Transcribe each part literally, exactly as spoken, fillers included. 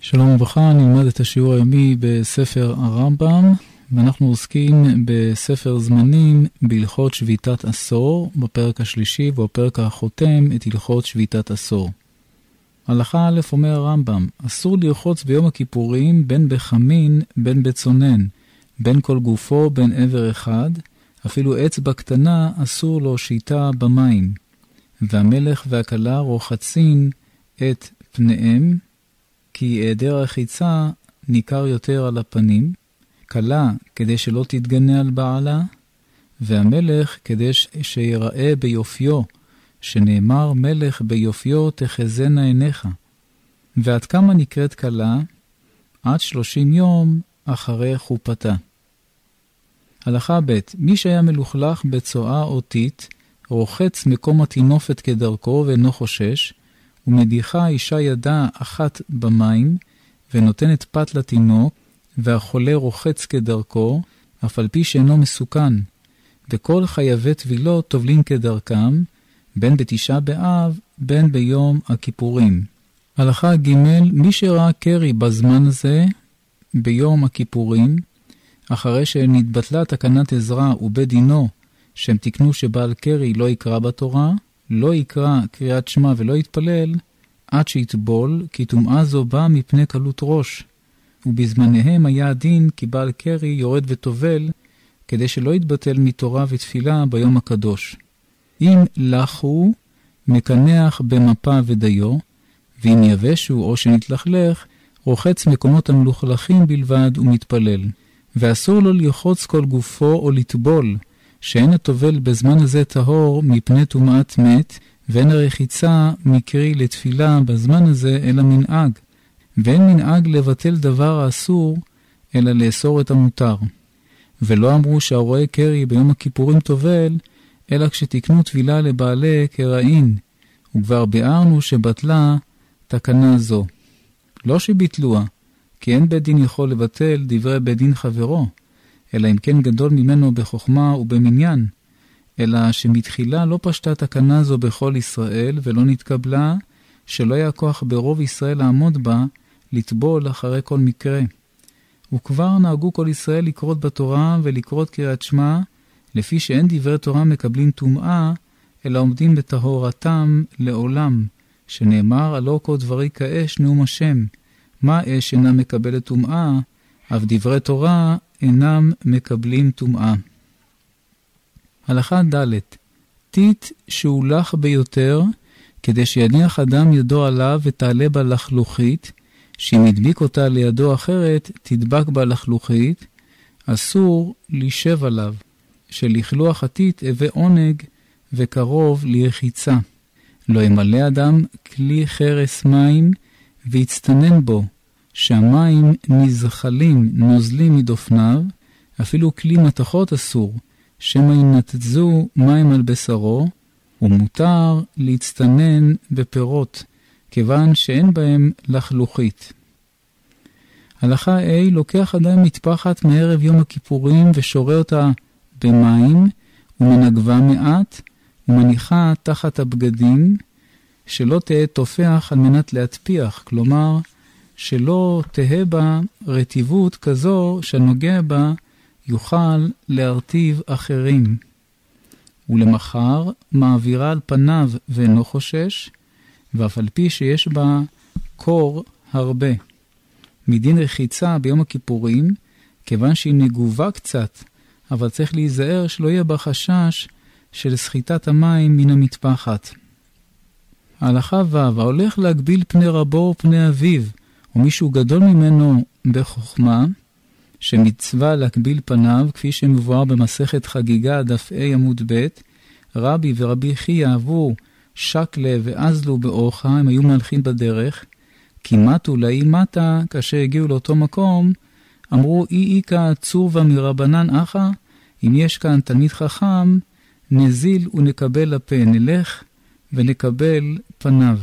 שלום וברכה, נלמד את השיעור היומי בספר הרמב"ם, ואנחנו עוסקים בספר זמנים בהלכות שביתת עשור, בפרק השלישי ובפרק החותם את הלכות שביתת עשור. הלכה א' אומר הרמב"ם, אסור לרחוץ ביום הכיפורים בין בחמין בין בצונן, בין כל גופו בין עבר אחד, אפילו אצבע קטנה אסור לו שיטה במים, והמלך והכלה רוחצין את פניהם, כי היעדר רחיצה ניכר יותר על הפנים, כלה כדי שלא תתגנה על בעלה, והמלך כדי שיראה ביופיו, שנאמר מלך ביופיו תחזנה עיניך. ועד כמה נקראת כלה? עד שלושים יום אחרי חופתה. הלכה ב' מי שהיה מלוכלך בצואה אותית, רוחץ מקום התינופת כדרכו ואינו חושש, ומדיחה אישה ידה אחת במים, ונותנת פת לתינוק, והחולה רוחץ כדרכו, אף על פי שאינו מסוכן. וכל חייבי טבילות טובלים כדרכם, בין בתשעה באב, בין ביום הכיפורים. הלכה ג' מי שראה קרי בזמן הזה, ביום הכיפורים, אחרי שנתבטלה תקנת עזרא ובית דינו, שהם תקנו שבעל קרי לא יקרא בתורה, לא יקרא קריאת שמע ולא יתפלל, עד שיטבול, כי טומאה זו באה מפני קלות ראש. ובזמניהם היה הדין כי בעל קרי יורד וטובל, כדי שלא יתבטל מתורה ותפילה ביום הקדוש. אם לחו, מקנח במפה ודיו, ואם יבשו או שנתלכלך, רוחץ מקומות המלוכלכים בלבד ומתפלל. ואסור לו לרחוץ כל גופו או לטבול, שאין הטובל בזמן הזה טהור מפני טומאת מת, ואין הרחיצה מקרי לתפילה בזמן הזה אלא מנהג, ואין מנהג לבטל דבר האסור, אלא לאסור את המותר. ולא אמרו שהרואה קרי ביום הכיפורים טובל, אלא כשתקנו תפילה לבעלי קראין, וכבר ביארנו שבטלה תקנה זו. לא שביטלוה, כי אין בית דין יכול לבטל דברי בית דין חברו, אלא אם כן גדול ממנו בחוכמה ובמניין, אלא שמתחילה לא פשטה תקנה זו בכל ישראל, ולא נתקבלה, שלא היה כוח ברוב ישראל לעמוד בה, לטבול אחרי כל מקרה. וכבר נהגו כל ישראל לקרות בתורה ולקרות קריאת שמע, לפי שאין דברי תורה מקבלים טומאה, אלא עומדים בטהורתם לעולם, שנאמר, הלא כל דברי כאש נאום השם. מה אש אינה מקבלת טומאה, אף דברי תורה אינם מקבלים טומאה. הלכה ד' טיט שהולך ביותר, כדי שיניח אדם ידו עליו ותעלה בה לחלוכית, שאם ידביק אותה לידו אחרת, תדבק בה לחלוכית, אסור לישב עליו, שלכלוח הטיט הווה עונג וקרוב ליחיצה. לא ימלא אדם כלי חרס מים ויצטנן בו, שהמים נזחלים, נוזלים מדופניו, אפילו כלי מתכות אסור, שמא ינתזו מים על בשרו, ומותר להצטנן בפירות, כיוון שאין בהם לחלוכית. הלכה A לוקח אדם מטפחת מערב יום הכיפורים ושורה אותה במים, ומנגבה מעט, ומניחה תחת הבגדים, שלא תהיה תופח על מנת להטפיח, כלומר, שלא תהיה בה רטיבות כזו שנוגע בה יוכל להרטיב אחרים. ולמחר מעבירה על פניו ואינו חושש, ואף על פי שיש בה קור הרבה. מדין רחיצה ביום הכיפורים, כיוון שהיא נגובה קצת, אבל צריך להיזהר שלא יהיה בה חשש של סחיטת המים מן המטפחת. ההלכה ו' ההולך להגביל פני רבו ופני אביו, או מישהו גדול ממנו בחוכמה, שמצווה להקביל פניו, כפי שמבואר במסכת חגיגה דף A עמוד ב', רבי ורבי חייא אהבו שקלה ואזלו באורחה, הם היו מהלכים בדרך, כי מתו לאי מתה, כאשר הגיעו לאותו מקום, אמרו אי איקה צורבה מרבנן אחא, אם יש כאן תלמיד חכם, נזיל ונקבל לפה, נלך ונקבל פניו.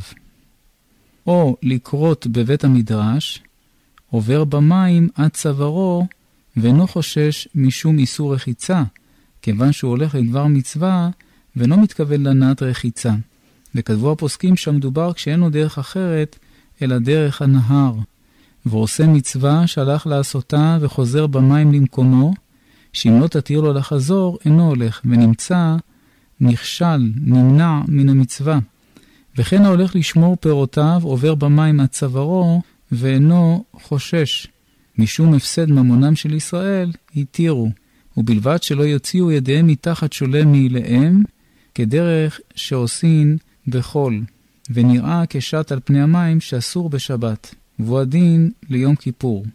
או לקרות בבית המדרש, עובר במים עד צווארו, ואינו חושש משום איסור רחיצה, כיוון שהוא הולך לדבר מצווה, ואינו מתכוון לנעת רחיצה. וכתבו הפוסקים שמדובר כשאין לו דרך אחרת, אלא דרך הנהר. ועושה מצווה שהלך לעשותה וחוזר במים למקומו, שאם לא תתיר לו לחזור, אינו הולך, ונמצא, נכשל, נמנע מן המצווה. וכן ההולך לשמור פירותיו, עובר במים עד צווארו, ואינו חושש. משום הפסד ממונם של ישראל, התירו, ובלבד שלא יוציאו ידיהם מתחת שולם מעיליהם, כדרך שעושין בחול, ונראה כשט על פני המים שאסור בשבת, והוא הדין ליום כיפור.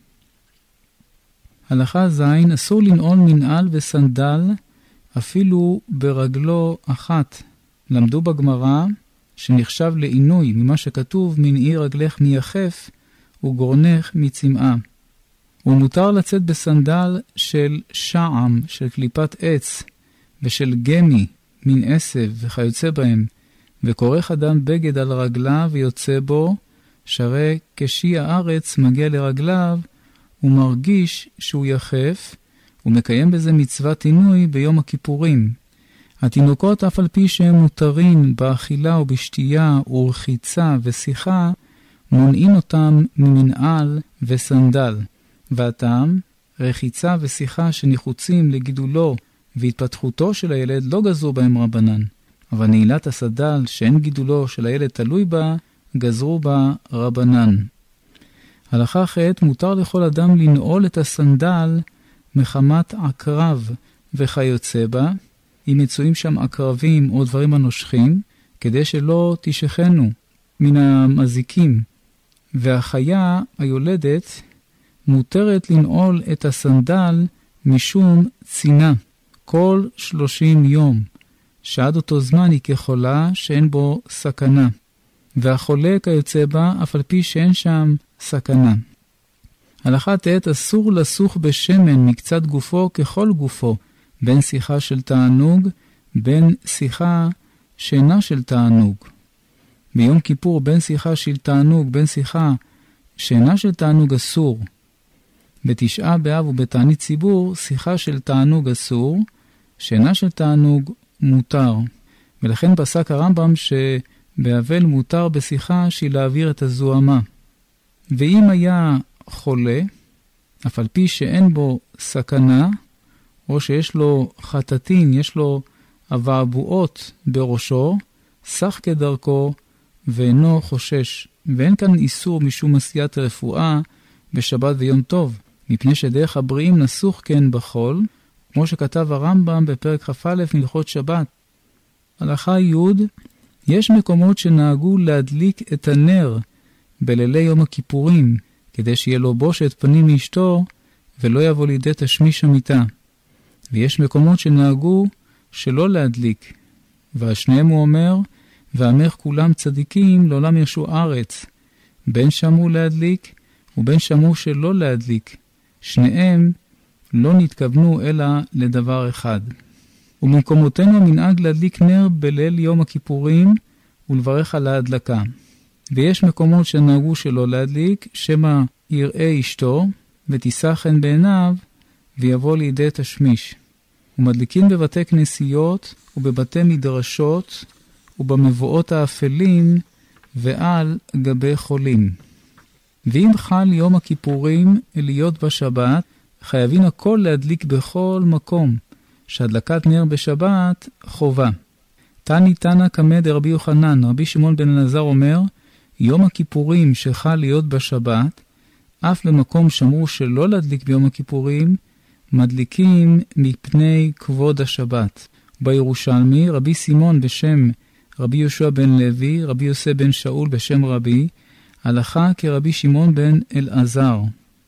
הלכה זין, אסור לנעול מנעל וסנדל, אפילו ברגלו אחת. למדו בגמרא, שנחשב לעינוי ממה שכתוב, מנעי רגלך מייחף וגורנך מצמאה. ומותר לצאת בסנדל של שעם, של קליפת עץ, ושל גמי, מן עשב וכיוצא בהם, וכורך אדם בגד על רגליו ויוצא בו, שהרי כשי הארץ מגיע לרגליו, הוא מרגיש שהוא יחף, ומקיים בזה מצוות עינוי ביום הכיפורים. התינוקות אף על פי שהם מותרים באכילה ובשתייה ורחיצה ושיחה, מונעים אותם ממנעל וסנדל. והטעם, רחיצה ושיחה שנחוצים לגידולו והתפתחותו של הילד לא גזרו בהם רבנן, אבל נעילת הסדל שאין גידולו של הילד תלוי בה, גזרו בה רבנן. הלכה ח' מותר לכל אדם לנעול את הסנדל מחמת עקרב וכיוצא בה, אם מצויים שם עקרבים או דברים הנושכים, כדי שלא תשכנו מן המזיקים. והחיה היולדת מותרת לנעול את הסנדל משום צינה כל שלושים יום, שעד אותו זמן היא כחולה שאין בו סכנה, והחולה כיוצא בה אף על פי שאין שם סכנה. הלכה ט' אסור לסוך בשמן מקצת גופו ככל גופו, בין שיחה של תענוג, בין שיחה שאינה של תענוג. ביום כיפור בין שיחה של תענוג, בין שיחה שאינה של תענוג אסור. בתשעה באב ובתענית ציבור, שיחה של תענוג אסור, שאינה של תענוג מותר. ולכן פסק הרמב"ם שבאבל מותר בשיחה שהיא להעביר את הזוהמה. ואם היה חולה, אף על פי שאין בו סכנה, או שיש לו חטטין, יש לו אבעבועות בראשו, סך כדרכו ואינו חושש. ואין כאן איסור משום עשיית רפואה בשבת ויום טוב, מפני שדרך הבריאים נסוך כן בחול, כמו שכתב הרמב"ם בפרק כ"א מהלכות שבת. הלכה י' יש מקומות שנהגו להדליק את הנר בלילי יום הכיפורים, כדי שיהיה לו בושת פנים מאשתו ולא יבוא לידי תשמיש המיטה. ויש מקומות שנהגו שלא להדליק, והשניהם הוא אומר, ועמך כולם צדיקים לעולם ירשו ארץ, בין שמעו להדליק ובין שמעו שלא להדליק, שניהם לא נתכוונו אלא לדבר אחד. ובמקומותינו המנהג להדליק נר בליל יום הכיפורים ולברך על ההדלקה. ויש מקומות שנהגו שלא להדליק, שמא יראה אשתו ותישא חן בעיניו ויבוא לידי תשמיש. ומדליקים בבתי כנסיות ובבתי מדרשות ובמבואות האפלים ועל גבי חולים. ואם חל יום הכיפורים להיות בשבת, חייבים הכל להדליק בכל מקום, שהדלקת נר בשבת חובה. תני תנא קמא דרבי יוחנן, רבי שמעון בן אלעזר אומר, יום הכיפורים שחל להיות בשבת, אף למקום שמרו שלא להדליק ביום הכיפורים, מדליקים מפני כבוד השבת. בירושלמי, רבי סימון בשם רבי יהושע בן לוי, רבי יוסף בן שאול בשם רבי, הלכה כרבי שמעון בן אלעזר.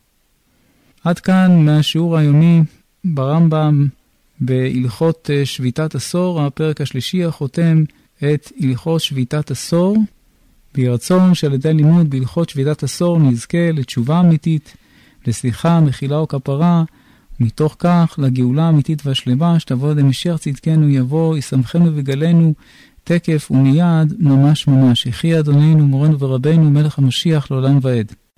עד כאן מהשיעור היומי ברמב"ם בהלכות שביתת עשור, הפרק השלישי החותם את הלכות שביתת עשור. ברצון שעל ידי לימוד בהלכות שביתת עשור נזכה לתשובה אמיתית, לסליחה, מחילה וכפרה, ומתוך כך לגאולה האמיתית והשלמה שתבוא עד משיח צדקנו יבוא, ישמחנו וגלנו, תקף ומיד ממש ממש. יחי אדוננו מורנו ורבנו מלך המשיח לעולם ועד.